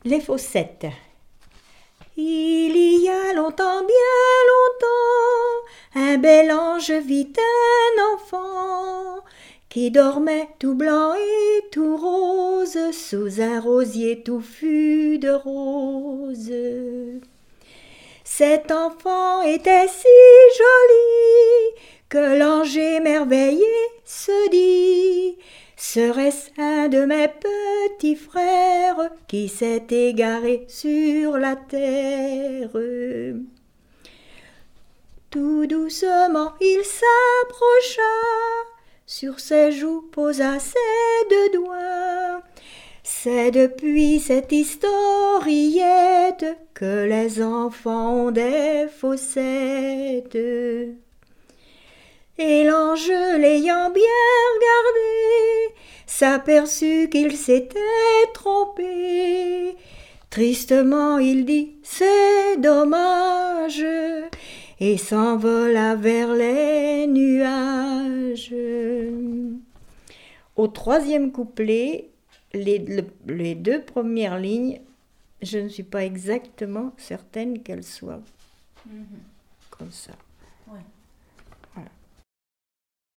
Les Fossettes. Il y a longtemps, bien longtemps, un bel ange vit un enfant qui dormait tout blanc et tout rose sous un rosier touffu de roses. Cet enfant était si joli que l'ange émerveillé se dit: serait-ce un de mes petits frères qui s'est égaré sur la terre? Tout doucement il s'approcha, sur ses joues posa ses deux doigts. C'est depuis cette historiette que les enfants ont des Fossettes. Et l'ange, l'ayant bien regardé, s'aperçut qu'il s'était trompé. Tristement il dit: c'est dommage, et s'envola vers les nuages. Au troisième couplet, les deux premières lignes, je ne suis pas exactement certaine qu'elles soient comme ça. Ouais.